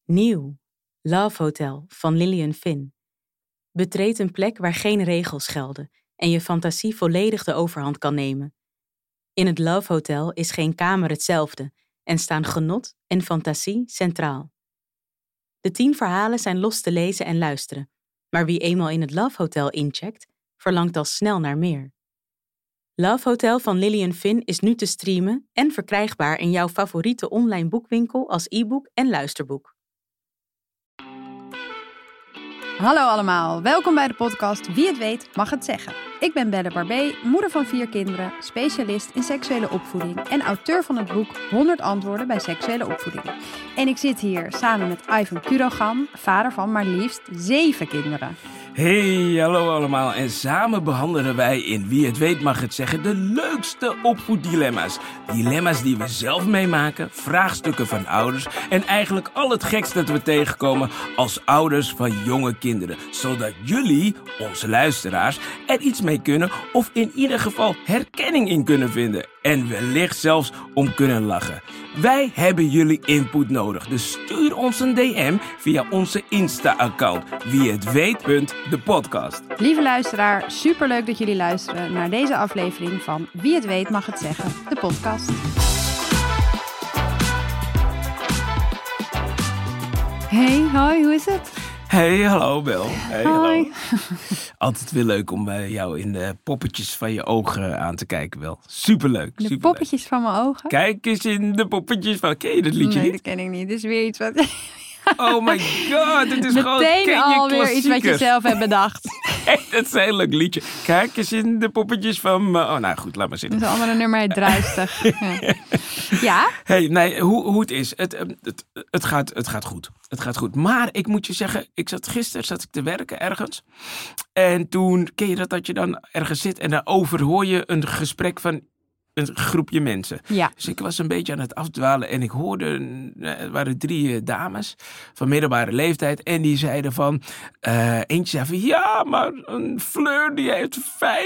Nieuw. Love Hotel van Lillian Finn. Betreed een plek waar geen regels gelden en je fantasie volledig de overhand kan nemen. In het Love Hotel is geen kamer hetzelfde en staan genot en fantasie centraal. De 10 verhalen zijn los te lezen en luisteren, maar wie eenmaal in het Love Hotel incheckt, verlangt al snel naar meer. Love Hotel van Lillian Finn is nu te streamen en verkrijgbaar in jouw favoriete online boekwinkel als e-book en luisterboek. Hallo allemaal, welkom bij de podcast Wie het weet mag het zeggen. Ik ben Belle Barbé, moeder van 4 kinderen, specialist in seksuele opvoeding en auteur van het boek 100 antwoorden bij seksuele opvoeding. En ik zit hier samen met Ivan Kurogan, vader van maar liefst 7 kinderen. Hey, hallo allemaal. En samen behandelen wij in Wie het weet mag het zeggen de leukste opvoeddilemma's. Dilemma's die we zelf meemaken, vraagstukken van ouders en eigenlijk al het gekst dat we tegenkomen als ouders van jonge kinderen. Zodat jullie, onze luisteraars, er iets mee kunnen of in ieder geval herkenning in kunnen vinden. En wellicht zelfs om kunnen lachen. Wij hebben jullie input nodig, dus stuur ons een DM via onze Insta-account. Wie het weet, de podcast. Lieve luisteraar, superleuk dat jullie luisteren naar deze aflevering van Wie het weet mag het zeggen, de podcast. Hey, hoi, hoe is het? Hey, hallo Bel. Hey, hoi. Hallo. Altijd weer leuk om jou in de poppetjes van je ogen aan te kijken, Bel. Superleuk. De poppetjes van mijn ogen? Kijk eens in de poppetjes van... Ken je dat liedje Nee, niet? dat ken ik niet. Dit is weer iets wat... Oh my god, dit is gewoon... Meteen alweer iets wat je zelf hebt bedacht. Hey, dat is een heel leuk liedje. Kijk eens in de poppetjes van... Oh, nou goed, laat maar zitten. Dat is een andere nummer, druistig. Ja? Hey, nee, hoe het is. Het gaat goed. Het gaat goed. Maar ik moet je zeggen, gisteren zat ik te werken ergens. En toen, ken je dat je dan ergens zit en daarover hoor je een gesprek van een groepje mensen. Ja. Dus ik was een beetje aan het afdwalen en ik hoorde, er waren 3 dames van middelbare leeftijd en die zeiden van, eentje zei van, ja, maar een Fleur die heeft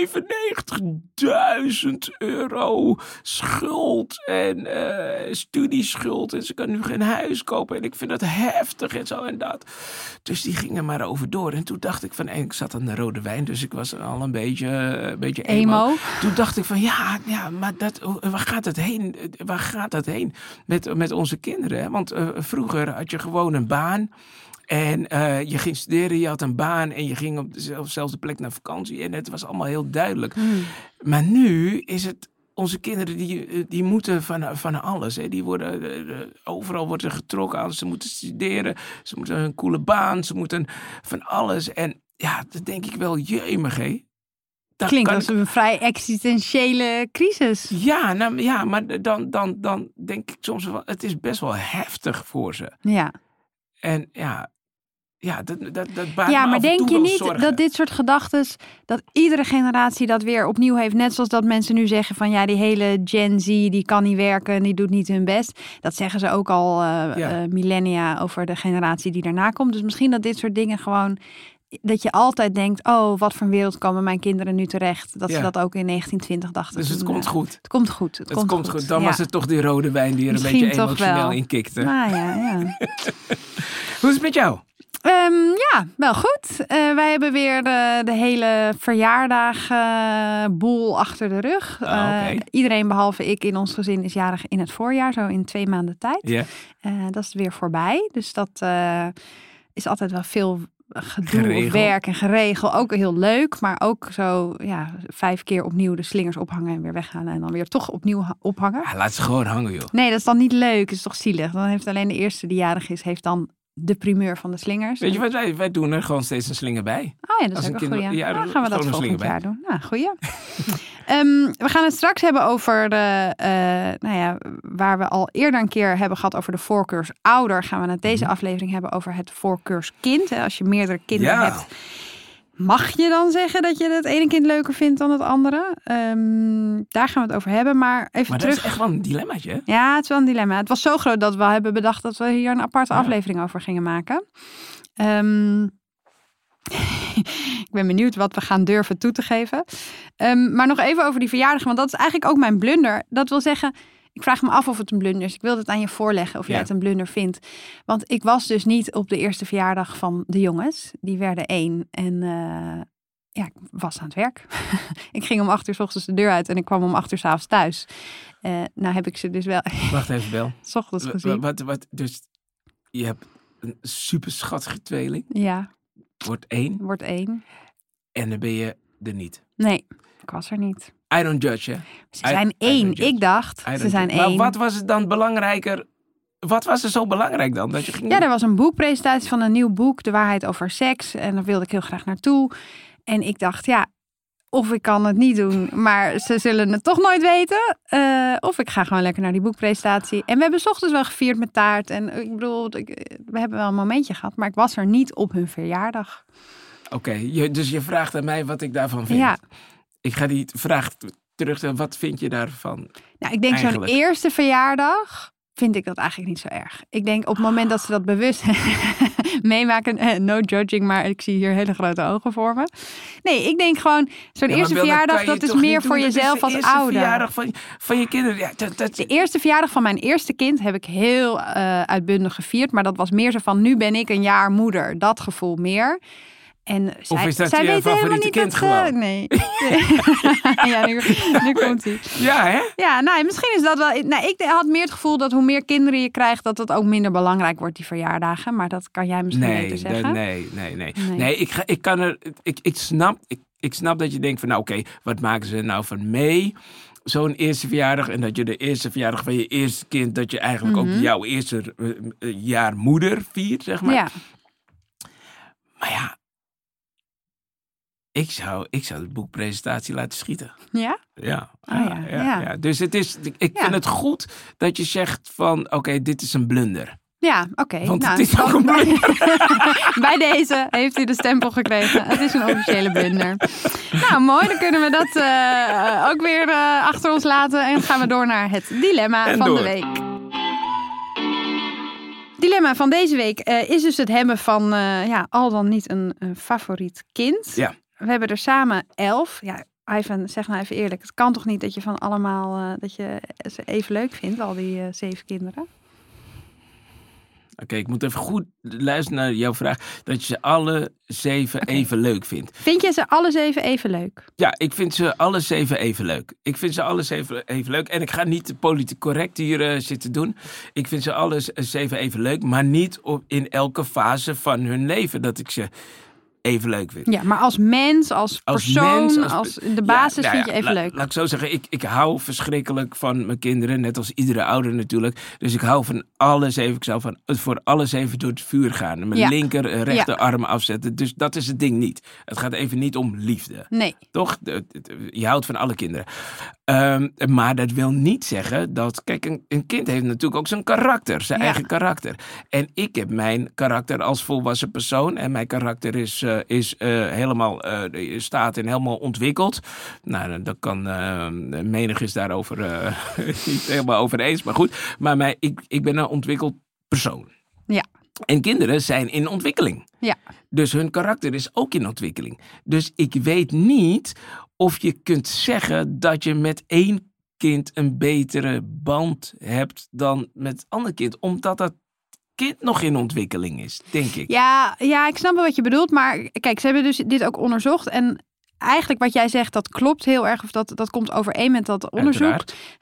95.000 euro schuld en studieschuld en ze kan nu geen huis kopen en ik vind dat heftig en zo en dat. Dus die gingen maar over door en toen dacht ik van, en ik zat aan de rode wijn, dus ik was al een beetje emo. Toen dacht ik van, ja, maar waar gaat het heen met onze kinderen? Hè? Want vroeger had je gewoon een baan en je ging studeren, je had een baan en je ging op dezelfde plek naar vakantie en het was allemaal heel duidelijk. Maar nu is het, onze kinderen die moeten van alles. Hè? Die worden, overal wordt er getrokken aan. Ze moeten studeren, ze moeten een coole baan, ze moeten van alles. En ja, dat denk ik wel, jemig. Klinkt als een vrij existentiële crisis. Ja, maar dan denk ik soms wel, het is best wel heftig voor ze. Ja. En dat baart me ja, maar af en denk toe je wel niet zorgen. dat dit soort gedachten, dat iedere generatie dat weer opnieuw heeft? Net zoals dat mensen nu zeggen van, ja, die hele Gen Z, die kan niet werken, die doet niet hun best. Dat zeggen ze ook al millennia over de generatie die daarna komt. Dus misschien dat dit soort dingen gewoon, dat je altijd denkt, oh, wat voor een wereld komen mijn kinderen nu terecht. Dat ze dat ook in 1920 dachten. Dus het komt goed. Het komt goed. Het komt goed. Dan was het toch die rode wijn die er misschien een beetje emotioneel in kikte. Nou ja. Hoe is het met jou? Ja, wel goed. Wij hebben weer de hele verjaardagboel achter de rug. Okay. Iedereen behalve ik in ons gezin is jarig in het voorjaar, zo in 2 maanden tijd. Yeah. Dat is weer voorbij. Dus dat is altijd wel veel gedoe, werk en geregel. Ook heel leuk, maar ook zo 5 keer opnieuw de slingers ophangen en weer weghalen. En dan weer toch opnieuw ophangen. Ja, laat ze gewoon hangen, joh. Nee, dat is dan niet leuk. Dat is toch zielig. Dan heeft alleen de eerste die jarig is, heeft dan de primeur van de slingers. Weet je wat, wij doen er gewoon steeds een slinger bij. Oh ja, dat is ook een goeie. Ja, dan gaan we dat volgend jaar doen. Nou, goeie. We gaan het straks hebben over waar we al eerder een keer hebben gehad over de voorkeursouder. Gaan we het deze aflevering hebben over het voorkeurskind. Als je meerdere kinderen hebt, mag je dan zeggen dat je het ene kind leuker vindt dan het andere? Daar gaan we het over hebben. Maar even terug. Dat is echt wel een dilemmaatje. Ja, het is wel een dilemma. Het was zo groot dat we hebben bedacht dat we hier een aparte aflevering over gingen maken. Ik ben benieuwd wat we gaan durven toe te geven. Maar nog even over die verjaardag. Want dat is eigenlijk ook mijn blunder. Dat wil zeggen, Ik vraag me af of het een blunder is. Ik wil het aan je voorleggen of jij het een blunder vindt. Want ik was dus niet op de eerste verjaardag van de jongens. Die werden 1 en ik was aan het werk. Ik ging om 8:00 's ochtends de deur uit en ik kwam om 8:00 's avonds thuis. Nou heb ik ze dus wel... Wacht even, Bel. 's ochtends gezien. Wat, dus je hebt een super schattige tweeling. Ja. Wordt 1. Wordt 1. En dan ben je er niet. Nee, ik was er niet. I don't judge, hè? Ze zijn 1. Ik dacht, ze zijn 1. Maar wat was het dan belangrijker? Wat was er zo belangrijk dan? Dat je ging... Ja, er was een boekpresentatie van een nieuw boek, De Waarheid over Seks. En daar wilde ik heel graag naartoe. En ik dacht, of ik kan het niet doen, maar ze zullen het toch nooit weten. Of ik ga gewoon lekker naar die boekpresentatie. En we hebben 's ochtends wel gevierd met taart. En ik bedoel, we hebben wel een momentje gehad, maar ik was er niet op hun verjaardag. Oké, dus je vraagt aan mij wat ik daarvan vind. Ja. Ik ga die vraag terug. Wat vind je daarvan? Nou, ik denk zo'n eerste verjaardag vind ik dat eigenlijk niet zo erg. Ik denk op het moment dat ze dat bewust meemaken, no judging, maar ik zie hier hele grote ogen voor me. Nee, ik denk gewoon, zo'n eerste verjaardag, dat is meer voor jezelf als ouder. De eerste verjaardag van je kinderen. Ja, De eerste verjaardag van mijn eerste kind heb ik heel uitbundig gevierd, maar dat was meer zo van, nu ben ik een jaar moeder. Dat gevoel meer. En of is dat je favoriete kind gewoon? Nee. Ja, nu komt hij. Ja, hè? Ja, nou, misschien is dat wel... Nou, ik had meer het gevoel dat hoe meer kinderen je krijgt, dat het ook minder belangrijk wordt, die verjaardagen. Maar dat kan jij misschien beter zeggen. Nee, ik snap dat je denkt van, nou oké, wat maken ze nou van mee? Zo'n eerste verjaardag en dat je de eerste verjaardag van je eerste kind, dat je eigenlijk ook jouw eerste jaar moeder viert, zeg maar. Ja. Maar ja, ik zou de boekpresentatie laten schieten. Ja? Ja. Ja. Dus ik vind het goed dat je zegt van, oké, dit is een blunder. Ja, oké. Want het is ook een blunder. Bij deze heeft u de stempel gekregen. Het is een officiële blunder. Nou, mooi. Dan kunnen we dat ook weer achter ons laten. En gaan we door naar het dilemma van de week. Dilemma van deze week is dus het hebben van al dan niet een favoriet kind. Ja. We hebben er samen 11. Ja, Ivan, zeg nou even eerlijk. Het kan toch niet dat je van allemaal dat je ze even leuk vindt, al die 7 kinderen? Oké, ik moet even goed luisteren naar jouw vraag. Dat je ze alle 7 even leuk vindt. Vind je ze alle 7 even leuk? Ja, ik vind ze alle 7 even leuk. Ik vind ze alle 7 even leuk. En ik ga niet politiek correct hier zitten doen. Ik vind ze alle 7 even leuk. Maar niet in elke fase van hun leven dat ik ze even leuk vind. Ja, maar als mens, als persoon, als de basis vind je even leuk. Laat ik zo zeggen, ik hou verschrikkelijk van mijn kinderen. Net als iedere ouder natuurlijk. Dus ik hou van alle 7. Ik zou voor alle 7 door het vuur gaan. Mijn linker, rechterarm afzetten. Dus dat is het ding niet. Het gaat even niet om liefde. Nee. Toch? Je houdt van alle kinderen. Maar dat wil niet zeggen dat... Kijk, een kind heeft natuurlijk ook zijn karakter. Zijn eigen karakter. En ik heb mijn karakter als volwassen persoon. En mijn karakter is helemaal... staat en helemaal ontwikkeld. Nou, dat kan... menig is daarover niet helemaal over eens. Maar goed. Maar ik ben een ontwikkeld persoon. Ja. En kinderen zijn in ontwikkeling. Ja. Dus hun karakter is ook in ontwikkeling. Dus ik weet niet of je kunt zeggen dat je met één kind een betere band hebt dan met het andere kind. Omdat dat kind nog in ontwikkeling is, denk ik. Ja, ik snap wel wat je bedoelt. Maar kijk, ze hebben dus dit ook onderzocht. En eigenlijk wat jij zegt, dat klopt heel erg. Of dat komt overeen met dat onderzoek.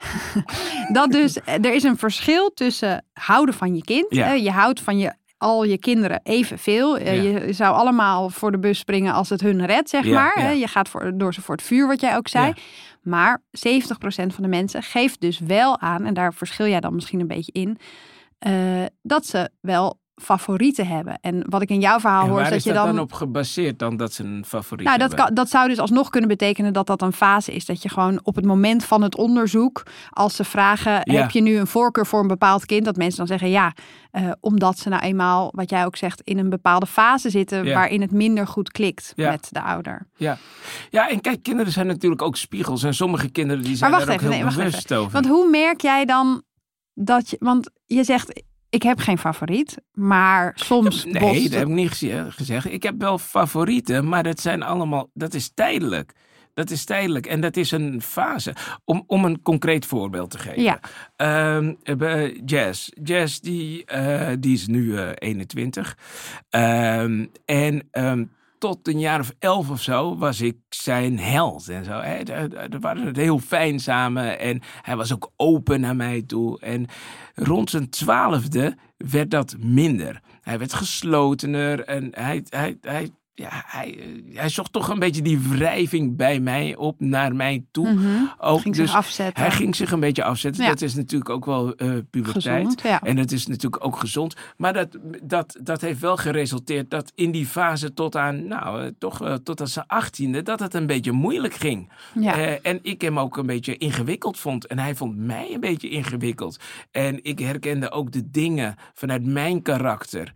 Dat dus, er is een verschil tussen houden van je kind. Ja. Je houdt van al je kinderen evenveel. Je zou allemaal voor de bus springen als het hun redt, zeg maar. Ja. Je gaat door ze voor het vuur, wat jij ook zei. Ja. Maar 70% van de mensen geeft dus wel aan, en daar verschil jij dan misschien een beetje in, dat ze wel favorieten hebben. En wat ik in jouw verhaal hoor, is dat je dan op gebaseerd dan dat ze een favoriet hebben? Dat zou dus alsnog kunnen betekenen dat dat een fase is. Dat je gewoon op het moment van het onderzoek, als ze vragen, heb je nu een voorkeur voor een bepaald kind? Dat mensen dan zeggen omdat ze nou eenmaal, wat jij ook zegt, in een bepaalde fase zitten waarin het minder goed klikt met de ouder. Ja, en kijk, kinderen zijn natuurlijk ook spiegels. En sommige kinderen die zijn daar ook heel bewust over. Want hoe merk jij dan dat je... Want je zegt, ik heb geen favoriet, maar soms... Nee, dat heb ik niet gezegd. Ik heb wel favorieten, maar dat is tijdelijk. Dat is tijdelijk en dat is een fase. Om een concreet voorbeeld te geven. Ja. Jazz die is nu 21. Tot een jaar of 11 of zo was ik zijn held en zo. We waren het heel fijn samen en hij was ook open naar mij toe. En rond zijn 12e werd dat minder. Hij werd geslotener en hij zocht toch een beetje die wrijving bij mij op naar mij toe. Mm-hmm. Ook, ging dus zich afzetten. Hij ging zich een beetje afzetten. Ja. Dat is natuurlijk ook wel puberteit. Gezond, ja. En dat is natuurlijk ook gezond. Maar dat heeft wel geresulteerd dat in die fase tot aan zijn 18e... dat het een beetje moeilijk ging. Ja. En ik hem ook een beetje ingewikkeld vond. En hij vond mij een beetje ingewikkeld. En ik herkende ook de dingen vanuit mijn karakter...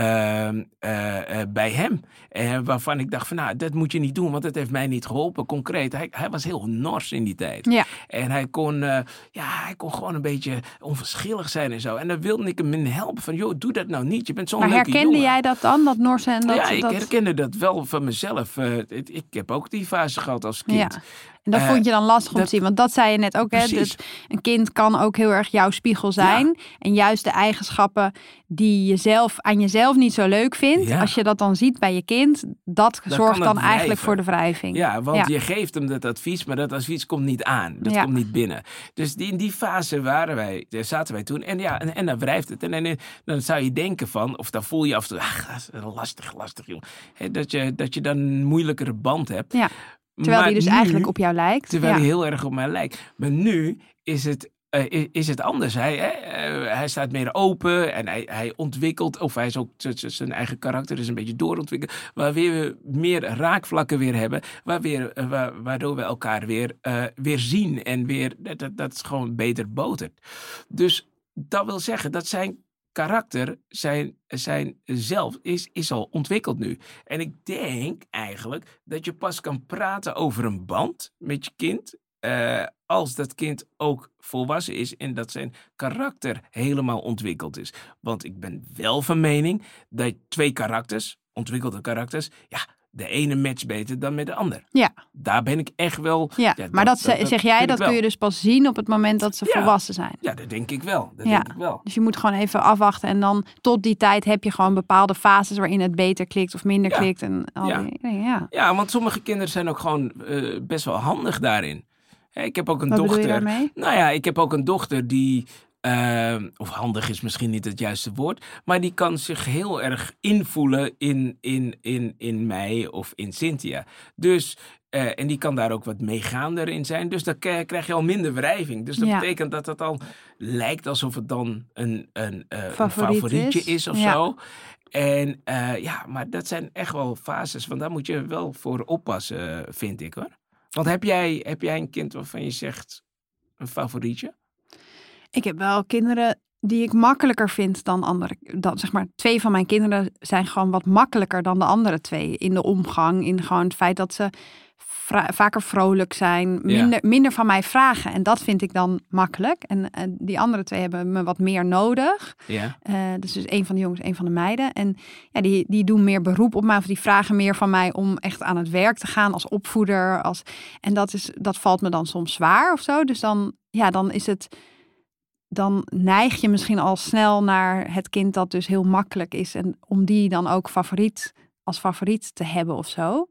bij hem. Waarvan ik dacht van dat moet je niet doen, want dat heeft mij niet geholpen. Concreet, hij was heel nors in die tijd. Ja. En hij kon gewoon een beetje onverschillig zijn en zo. En dan wilde ik hem in helpen van, joh, doe dat nou niet. Je bent zo'n leuke jongen. Maar herkende jij dat dan, dat norse en dat... Ja, ik herkende dat wel van mezelf. Ik heb ook die fase gehad als kind. Ja. En dat vond je dan lastig om te zien, want dat zei je net ook, hè? Dus een kind kan ook heel erg jouw spiegel zijn. Ja. En juist de eigenschappen die je aan jezelf niet zo leuk vindt, als je dat dan ziet bij je kind, dat zorgt dan eigenlijk voor de wrijving. Ja, want je geeft hem dat advies, maar dat advies komt niet aan. Dat komt niet binnen. Dus in die fase zaten wij toen. En dan wrijft het. En dan zou je denken van, of dan voel je af en toe, lastig joh. Dat je dan een moeilijkere band hebt. Ja. Terwijl hij dus eigenlijk op jou lijkt. Terwijl hij heel erg op mij lijkt. Maar nu is het anders. Hij staat meer open en hij ontwikkelt. Of hij is ook zijn eigen karakter is een beetje doorontwikkeld. Waardoor we meer raakvlakken weer hebben. Waardoor we elkaar weer zien. En weer dat is gewoon beter botert. Dus dat wil zeggen dat zijn karakter, zijn zelf is al ontwikkeld nu. En ik denk eigenlijk dat je pas kan praten over een band met je kind als dat kind ook volwassen is en dat zijn karakter helemaal ontwikkeld is. Want ik ben wel van mening dat 2 karakters, ontwikkelde karakters, de ene matcht beter dan met de ander. Ja. Daar ben ik echt wel... Ja, maar dat zeg jij, dat kun je dus pas zien op het moment dat ze volwassen zijn. Ja, dat denk ik wel. Denk ik wel. Dus je moet gewoon even afwachten en dan tot die tijd heb je gewoon bepaalde fases waarin het beter klikt of minder klikt. En ja, want sommige kinderen zijn ook gewoon best wel handig daarin. Ik heb ook een dochter. Wat bedoel je daarmee? Nou ja, ik heb ook een dochter die... of handig is misschien niet het juiste woord, maar die kan zich heel erg invoelen in mij of in Cynthia. Dus, en die kan daar ook wat meegaander in zijn. Dus dan krijg je al minder wrijving. Dus dat betekent dat het al lijkt alsof het dan een favorietje is of zo. En maar dat zijn echt wel fases, want daar moet je wel voor oppassen, vind ik hoor. Want heb jij een kind waarvan je zegt een favorietje? Ik heb wel kinderen die ik makkelijker vind dan anderen. Zeg maar, 2 van mijn kinderen zijn gewoon wat makkelijker dan de andere 2 in de omgang. In gewoon het feit dat ze vaker vrolijk zijn, minder van mij vragen. En dat vind ik dan makkelijk. En die andere 2 hebben me wat meer nodig. Ja. Dus 1 van de jongens, 1 van de meiden. En die doen meer beroep op mij. Of die vragen meer van mij om echt aan het werk te gaan als opvoeder. En dat valt me dan soms zwaar of zo. Dus dan is het... Dan neig je misschien al snel naar het kind dat dus heel makkelijk is. En om die dan ook als favoriet te hebben of zo.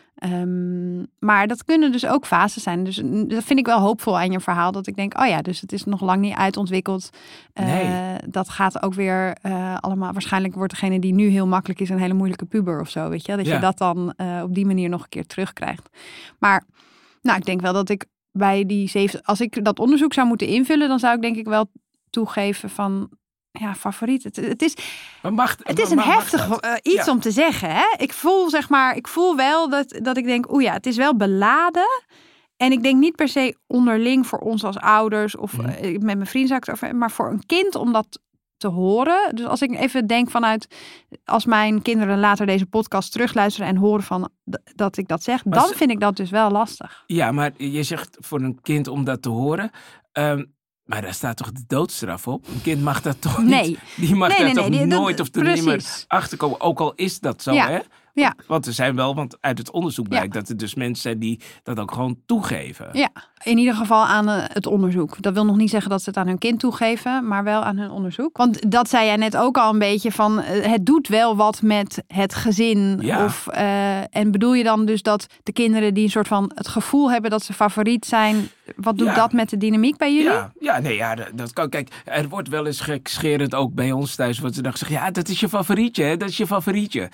Maar dat kunnen dus ook fases zijn. Dus dat vind ik wel hoopvol aan je verhaal. Dat ik denk, dus het is nog lang niet uitontwikkeld. Nee. Dat gaat ook weer allemaal... Waarschijnlijk wordt degene die nu heel makkelijk is een hele moeilijke puber of zo. Weet je? Dat je dat dan op die manier nog een keer terugkrijgt. Maar ik denk wel dat ik bij die 7... Als ik dat onderzoek zou moeten invullen, dan zou ik denk ik wel toegeven van... Ja, favoriet. Het is een heftig iets om te zeggen. Hè? Ik voel wel dat ik denk, het is wel beladen. En ik denk niet per se onderling voor ons als ouders of met mijn vrienden zou ik het over, maar voor een kind om dat te horen. Dus als ik even denk als mijn kinderen later deze podcast terugluisteren en horen van dat ik dat zeg, dan vind ik dat dus wel lastig. Ja, maar je zegt voor een kind om dat te horen. Maar daar staat toch de doodstraf op? Een kind mag dat toch niet? Die mag daar toch nooit of er niet meer achter komen. Ook al is dat zo, hè? Ja. Want er zijn wel, want uit het onderzoek blijkt dat er dus mensen zijn die dat ook gewoon toegeven. Ja, in ieder geval aan het onderzoek. Dat wil nog niet zeggen dat ze het aan hun kind toegeven, maar wel aan hun onderzoek. Want dat zei jij net ook al een beetje van, het doet wel wat met het gezin. Ja. En bedoel je dan dus dat de kinderen die een soort van het gevoel hebben dat ze favoriet zijn, wat doet dat met de dynamiek bij jullie? Dat kan. Kijk, er wordt wel eens gekscherend ook bij ons thuis, wordt er dan gezegd, ja, dat is je favorietje, hè? Dat is je favorietje.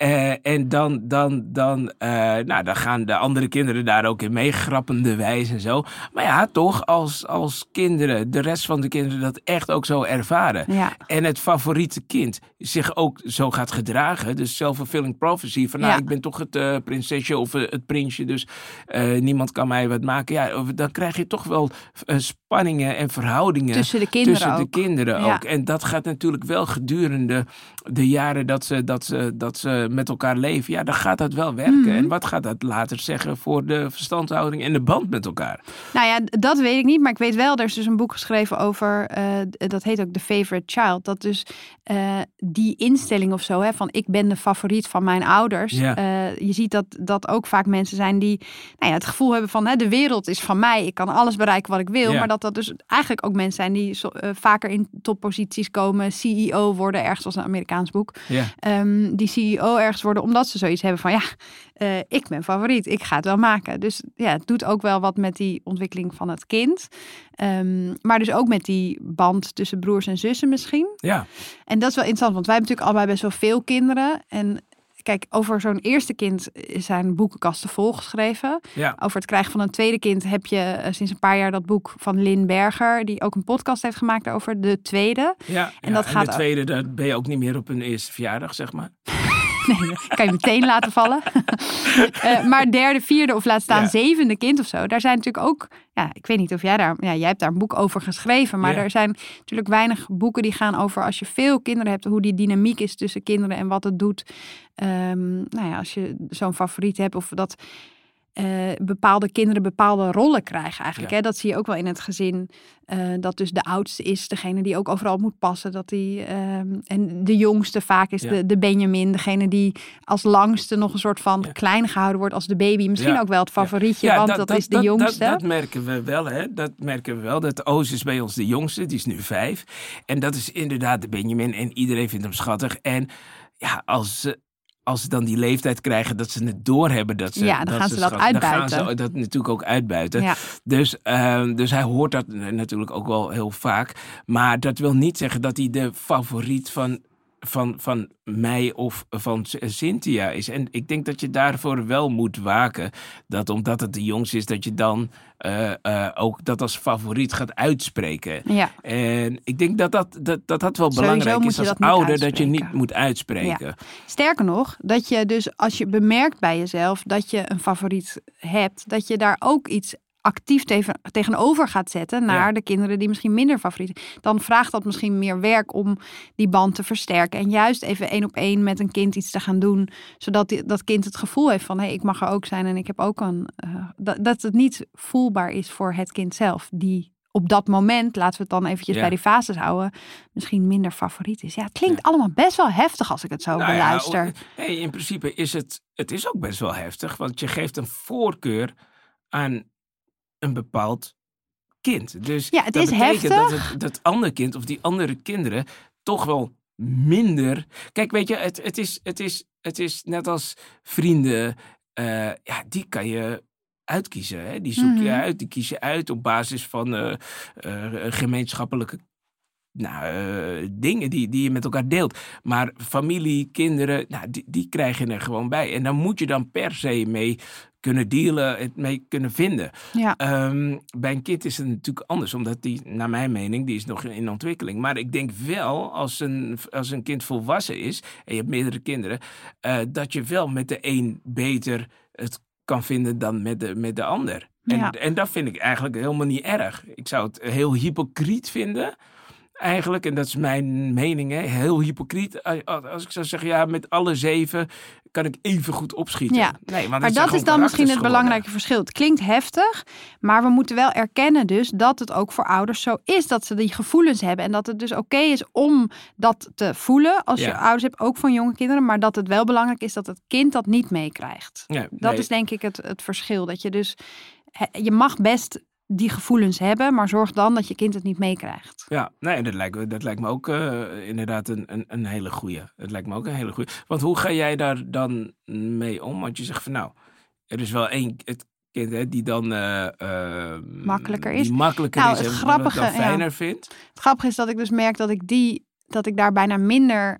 En dan gaan de andere kinderen daar ook in mee, grappende wijze en zo. Maar ja, toch, als kinderen, de rest van de kinderen dat echt ook zo ervaren. Ja. En het favoriete kind zich ook zo gaat gedragen. Dus self-fulfilling prophecy. Van ik ben toch het prinsesje of het prinsje. Dus niemand kan mij wat maken. Ja, dan krijg je toch wel spanningen en verhoudingen. Tussen de kinderen ook. En dat gaat natuurlijk wel gedurende de jaren dat ze met elkaar leven. Ja, dan gaat dat wel werken. Mm-hmm. En wat gaat dat later zeggen voor de verstandhouding en de band met elkaar? Nou ja, dat weet ik niet. Maar ik weet wel, er is dus een boek geschreven over, dat heet ook The Favorite Child. Dat dus die instelling of zo, hè, van ik ben de favoriet van mijn ouders. Ja. Je ziet dat ook vaak mensen zijn die het gevoel hebben van de wereld is van mij. Ik kan alles bereiken wat ik wil. Ja. Maar dat dus eigenlijk ook mensen zijn die vaker in topposities komen. CEO worden, ergens als een Amerikaans boek. Ja. Die CEO ergens worden omdat ze zoiets hebben van ik ben favoriet. Ik ga het wel maken. Dus ja, het doet ook wel wat met die ontwikkeling van het kind. Maar dus ook met die band tussen broers en zussen misschien. Ja. En dat is wel interessant, want wij hebben natuurlijk allebei best wel veel kinderen. En kijk, over zo'n eerste kind zijn boekenkasten volgeschreven. Ja. Over het krijgen van een tweede kind heb je sinds een paar jaar dat boek van Lynn Berger, die ook een podcast heeft gemaakt over de tweede. Ja, en dat gaat de tweede, daar ben je ook niet meer op hun eerste verjaardag, zeg maar. Nee, dat kan je meteen laten vallen. Maar derde, vierde of laat staan zevende kind of zo. Daar zijn natuurlijk ook, ik weet niet of jij daar, jij hebt daar een boek over geschreven. Maar er zijn natuurlijk weinig boeken die gaan over als je veel kinderen hebt, hoe die dynamiek is tussen kinderen en wat het doet. Als je zo'n favoriet hebt of dat bepaalde kinderen bepaalde rollen krijgen eigenlijk. Hè? Dat zie je ook wel in het gezin. Dat dus de oudste is degene die ook overal moet passen. Dat die, en de jongste vaak is de Benjamin. Degene die als langste nog een soort van klein gehouden wordt als de baby. Misschien ook wel het favorietje, want dat is de jongste. Dat merken we wel. Hè? Dat merken we wel. Dat Oos is bij ons de jongste. Die is nu 5. En dat is inderdaad de Benjamin. En iedereen vindt hem schattig. En ja, als ze dan die leeftijd krijgen dat ze het doorhebben dat ze dan gaan ze dat uitbuiten. Dan gaan ze dat natuurlijk ook uitbuiten. Ja. Dus hij hoort dat natuurlijk ook wel heel vaak. Maar dat wil niet zeggen dat hij de favoriet van mij of van Cynthia is. En ik denk dat je daarvoor wel moet waken. Dat omdat het de jongste is, dat je dan ook dat als favoriet gaat uitspreken. Ja. En ik denk dat wel belangrijk is als ouder, dat je niet moet uitspreken. Ja. Sterker nog, dat je dus als je bemerkt bij jezelf dat je een favoriet hebt, dat je daar ook iets actief tegenover gaat zetten naar de kinderen die misschien minder favoriet zijn. Dan vraagt dat misschien meer werk om die band te versterken. En juist even 1-op-1 met een kind iets te gaan doen. Zodat dat kind het gevoel heeft van ik mag er ook zijn en ik heb ook een... dat het niet voelbaar is voor het kind zelf. Die op dat moment, laten we het dan eventjes bij die fases houden, misschien minder favoriet is. Ja, het klinkt allemaal best wel heftig als ik het zo beluister. In principe is het is ook best wel heftig. Want je geeft een voorkeur aan een bepaald kind. Dus het dat is betekent heftig. dat andere kind of die andere kinderen toch wel minder... Kijk, weet je, het is net als vrienden. Die kan je uitkiezen. Hè? Die zoek je uit, die kies je uit op basis van gemeenschappelijke dingen die je met elkaar deelt. Maar familie, kinderen, die krijg je er gewoon bij. En dan moet je dan per se mee kunnen dealen, het mee kunnen vinden. Ja. Bij een kind is het natuurlijk anders, omdat die, naar mijn mening, die is nog in ontwikkeling. Maar ik denk wel, als een kind volwassen is, en je hebt meerdere kinderen, dat je wel met de een beter het kan vinden dan met de ander. En dat vind ik eigenlijk helemaal niet erg. Ik zou het heel hypocriet vinden eigenlijk, en dat is mijn mening, hè, heel hypocriet. Als ik zou zeggen, ja, met alle 7 kan ik even goed opschieten. Ja. Nee, want Maar dat is dan misschien het belangrijke verschil. Het klinkt heftig, maar we moeten wel erkennen dus dat het ook voor ouders zo is. Dat ze die gevoelens hebben. En dat het dus oké is om dat te voelen als je ouders hebt, ook van jonge kinderen. Maar dat het wel belangrijk is dat het kind dat niet meekrijgt. Ja, dat is denk ik het verschil. Dat je dus, je mag best die gevoelens hebben, maar zorg dan dat je kind het niet meekrijgt. Ja, nee, dat lijkt me ook inderdaad een hele goeie. Het lijkt me ook een hele goeie. Want hoe ga jij daar dan mee om? Want je zegt van nou, er is wel één kind die dan makkelijker is. Die makkelijker is en grappige, wat dan fijner vindt. Het grappige is dat ik dus merk dat ik daar bijna minder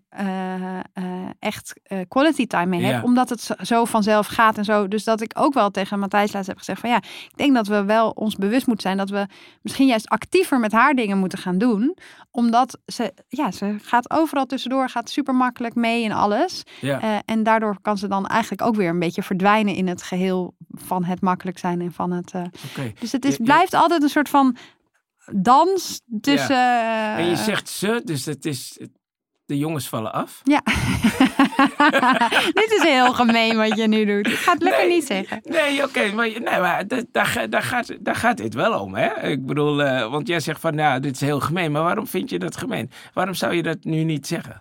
echt quality time mee heb. Ja. Omdat het zo vanzelf gaat en zo. Dus dat ik ook wel tegen Matthijs laatst heb gezegd van ja, ik denk dat we wel ons bewust moeten zijn dat we misschien juist actiever met haar dingen moeten gaan doen. Omdat ze gaat overal tussendoor, gaat super makkelijk mee in alles. Ja. En daardoor kan ze dan eigenlijk ook weer een beetje verdwijnen in het geheel van het makkelijk zijn en van het... Okay. Dus het blijft altijd een soort van dans tussen... Ja. En je zegt ze, dus het is... De jongens vallen af. Ja. Dit is heel gemeen wat je nu doet. Ik ga het lekker niet zeggen. Nee, oké. Maar daar gaat dit wel om, hè? Ik bedoel, want jij zegt van, nou, dit is heel gemeen. Maar waarom vind je dat gemeen? Waarom zou je dat nu niet zeggen?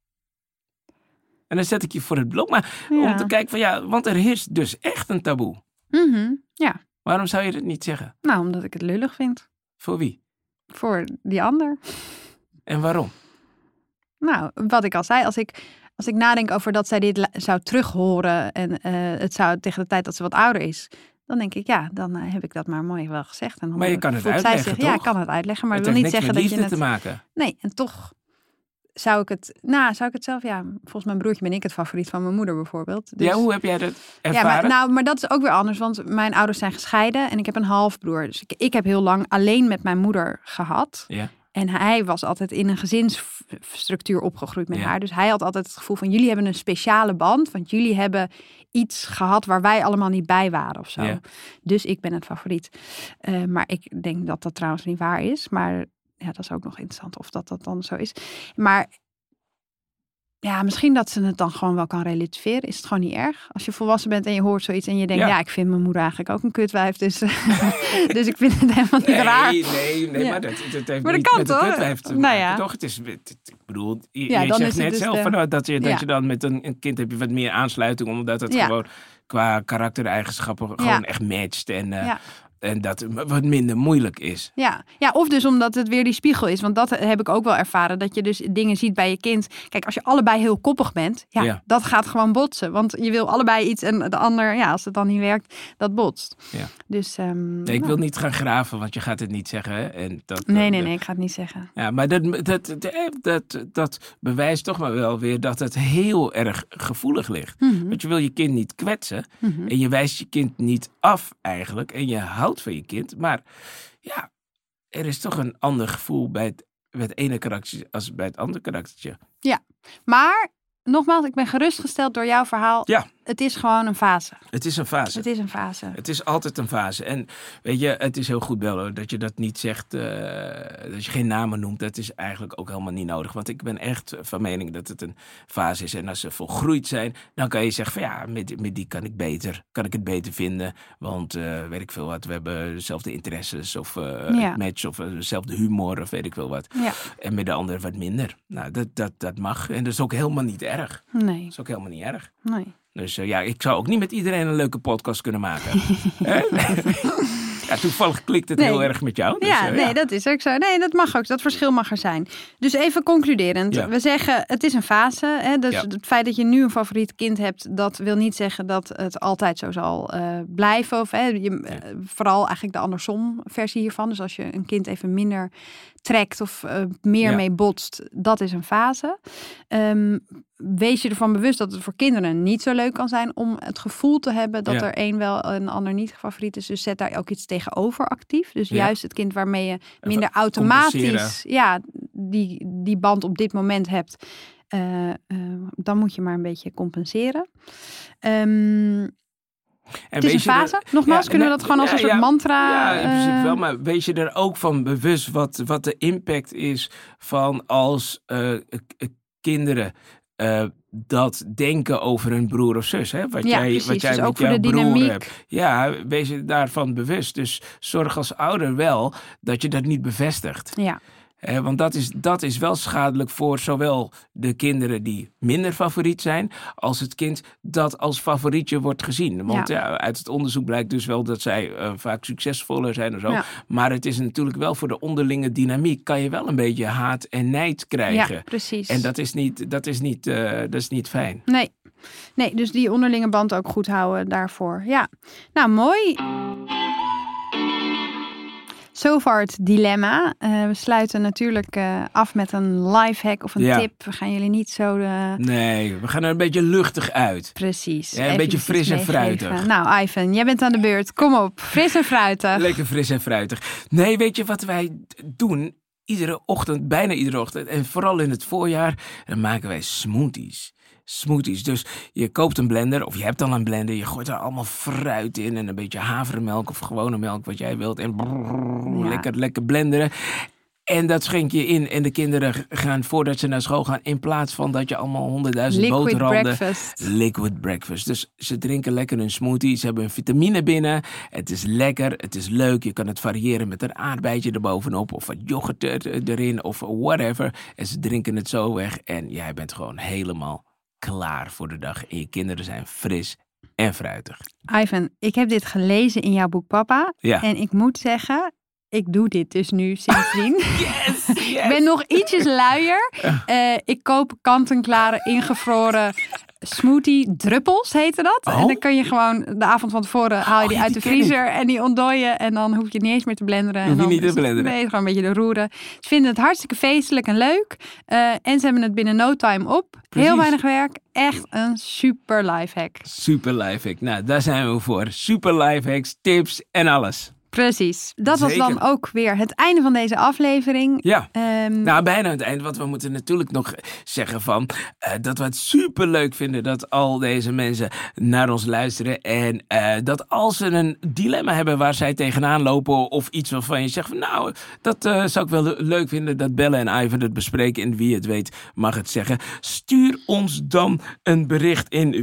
En dan zet ik je voor het blok. Maar om te kijken van, want er heerst dus echt een taboe. Mm-hmm. Ja. Waarom zou je dat niet zeggen? Nou, omdat ik het lullig vind. Voor wie? Voor die ander. En waarom? Nou, wat ik al zei, als ik nadenk over dat zij dit zou terughoren en het zou tegen de tijd dat ze wat ouder is, dan denk ik, ja, dan heb ik dat maar mooi wel gezegd. En maar je kan het uitleggen, toch? Ja, ik kan het uitleggen, maar het wil niet zeggen dat je het... te maken. Nee, en toch zou ik het zelf, volgens mijn broertje ben ik het favoriet van mijn moeder bijvoorbeeld. Dus, ja, hoe heb jij dat ervaren? Ja, maar dat is ook weer anders, want mijn ouders zijn gescheiden en ik heb een halfbroer. Dus ik heb heel lang alleen met mijn moeder gehad. Ja. En hij was altijd in een gezinsstructuur opgegroeid met haar. Dus hij had altijd het gevoel van, jullie hebben een speciale band. Want jullie hebben iets gehad waar wij allemaal niet bij waren of zo. Ja. Dus ik ben het favoriet. Maar ik denk dat dat trouwens niet waar is. Maar ja, dat is ook nog interessant of dat dan zo is. Maar ja, misschien dat ze het dan gewoon wel kan relativeren. Is het gewoon niet erg? Als je volwassen bent en je hoort zoiets en je denkt... ja ik vind mijn moeder eigenlijk ook een kutwijf. Dus, dus ik vind het helemaal niet raar. Nee, ja. Maar dat heeft maar niet kan met toch? een kutwijf te maken. Toch? Ik bedoel, je zegt net dus zelf dat je dan met een kind heb je wat meer aansluiting. Omdat het gewoon qua karaktereigenschappen gewoon echt matcht. En dat het wat minder moeilijk is. Ja, of dus omdat het weer die spiegel is. Want dat heb ik ook wel ervaren. Dat je dus dingen ziet bij je kind. Kijk, als je allebei heel koppig bent. Dat gaat gewoon botsen. Want je wil allebei iets. En de ander, als het dan niet werkt, dat botst. Ja. Dus, ik wil niet gaan graven. Want je gaat het niet zeggen. Hè? En nee, ik ga het niet zeggen. Ja, maar dat bewijst toch maar wel weer dat het heel erg gevoelig ligt. Mm-hmm. Want je wil je kind niet kwetsen. Mm-hmm. En je wijst je kind niet af eigenlijk. En je houdt van je kind. Maar ja, er is toch een ander gevoel bij het ene karaktertje als bij het andere karaktertje. Ja, maar nogmaals, ik ben gerustgesteld door jouw verhaal. Ja. Het is gewoon een fase. Het is een fase. Het is een fase. Het is altijd een fase. En weet je, het is heel goed, Bello, dat je dat niet zegt, dat je geen namen noemt. Dat is eigenlijk ook helemaal niet nodig. Want ik ben echt van mening dat het een fase is. En als ze volgroeid zijn, dan kan je zeggen van ja, met die kan ik het beter vinden. Want weet ik veel wat, we hebben dezelfde interesses of match of dezelfde humor of weet ik veel wat. Ja. En met de andere wat minder. Nou, dat mag. En dat is ook helemaal niet erg. Nee. Dat is ook helemaal niet erg. Nee. Dus ik zou ook niet met iedereen een leuke podcast kunnen maken. Ja, toevallig klikt het heel erg met jou. Dus, dat is ook zo. Nee, dat mag ook. Dat verschil mag er zijn. Dus even concluderend. Ja. We zeggen, het is een fase. Hè? Dus het feit dat je nu een favoriet kind hebt, dat wil niet zeggen dat het altijd zo zal blijven. Of, vooral eigenlijk de andersom versie hiervan. Dus als je een kind even minder trekt of meer mee botst, dat is een fase. Wees je ervan bewust dat het voor kinderen niet zo leuk kan zijn om het gevoel te hebben dat er een wel en ander niet favoriet is. Dus zet daar ook iets tegenover actief. Dus juist het kind waarmee je minder automatisch die band op dit moment hebt, dan moet je maar een beetje compenseren. En Het is een fase. Nogmaals, kunnen we dat gewoon als een soort mantra... Ja, in principe wel. Maar wees je er ook van bewust wat de impact is van als kinderen dat denken over een broer of zus. Hè? Wat jij dus met ook jouw voor de broer dynamiek. hebt. Ja, wees je daarvan bewust. Dus zorg als ouder wel dat je dat niet bevestigt. Ja. Want dat is wel schadelijk voor zowel de kinderen die minder favoriet zijn, als het kind dat als favorietje wordt gezien. Want uit het onderzoek blijkt dus wel dat zij vaak succesvoller zijn en zo. Ja. Maar het is natuurlijk wel voor de onderlinge dynamiek, kan je wel een beetje haat en nijd krijgen. Ja, precies. En dat is niet fijn. Nee, dus die onderlinge band ook goed houden daarvoor. Ja, nou mooi. Zover het dilemma. We sluiten natuurlijk af met een lifehack of een tip. We gaan jullie niet zo... Nee, we gaan er een beetje luchtig uit. Precies. Ja, een beetje fris en fruitig. Nou, Ivan, jij bent aan de beurt. Kom op, fris en fruitig. Lekker fris en fruitig. Nee, weet je wat wij doen? Bijna iedere ochtend. En vooral in het voorjaar, dan maken wij smoothies. Dus je koopt een blender of je hebt al een blender. Je gooit er allemaal fruit in en een beetje havermelk of gewone melk wat jij wilt. En lekker blenderen. En dat schenk je in en de kinderen gaan voordat ze naar school gaan, in plaats van dat je allemaal 100.000 boterhammen... Liquid breakfast. Dus ze drinken lekker een smoothie. Ze hebben een vitamine binnen. Het is lekker. Het is leuk. Je kan het variëren met een aardbeidje erbovenop of wat yoghurt erin of whatever. En ze drinken het zo weg en jij bent gewoon helemaal klaar voor de dag. En je kinderen zijn fris en fruitig. Ivan, ik heb dit gelezen in jouw boek Papa. Ja. En ik moet zeggen, ik doe dit dus nu sindsdien. Yes. Ik ben nog ietsjes luier. Ik koop kant-en-klare ingevroren smoothie druppels, heette dat. Oh. En dan kun je gewoon de avond van tevoren haal je die uit de vriezer en die ontdooi je. En dan hoef je niet eens meer te blenderen. Hoef je niet te blenderen. Nee, gewoon een beetje te roeren. Ze vinden het hartstikke feestelijk en leuk. En ze hebben het binnen no time op. Precies. Heel weinig werk. Echt een super lifehack. Super lifehack. Nou, daar zijn we voor. Super lifehacks, tips en alles. Precies. Dat was dan ook weer het einde van deze aflevering. Ja, nou bijna het einde. Want we moeten natuurlijk nog zeggen van dat we het super leuk vinden dat al deze mensen naar ons luisteren. En dat als ze een dilemma hebben waar zij tegenaan lopen of iets waarvan je zegt van nou, dat zou ik wel leuk vinden dat Belle en Ivan het bespreken. En wie het weet mag het zeggen. Stuur ons dan een bericht in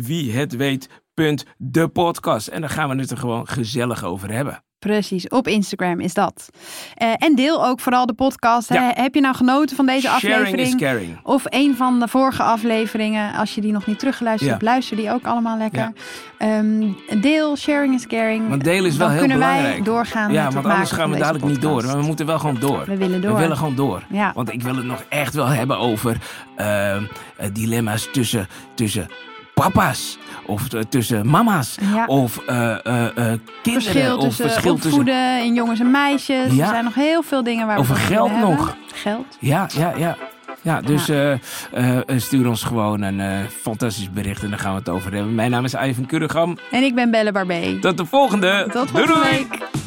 wiehetweet.de-podcast. En dan gaan we het er gewoon gezellig over hebben. Precies, op Instagram is dat. En deel ook vooral de podcast. Ja. Heb je nou genoten van deze aflevering? Sharing is caring. Of een van de vorige afleveringen. Als je die nog niet teruggeluisterd hebt, luister die ook allemaal lekker. Ja. Deel, sharing is caring. Want deel is wel heel belangrijk. Dan kunnen wij doorgaan met het want anders gaan we dadelijk podcast. niet door. Maar we moeten wel gewoon door. We willen door. We willen gewoon door. Ja. Want ik wil het nog echt wel hebben over dilemma's tussen papa's. Of tussen mama's. Ja. Of kinderen. Verschil tussen opvoeden in jongens en meisjes. Ja. Er zijn nog heel veel dingen waar over we geld nog. Geld. Ja, dus stuur ons gewoon een fantastisch bericht en daar gaan we het over hebben. Mijn naam is Ivan Kurregam. En ik ben Belle Barbé. Tot de volgende. Tot volgende week.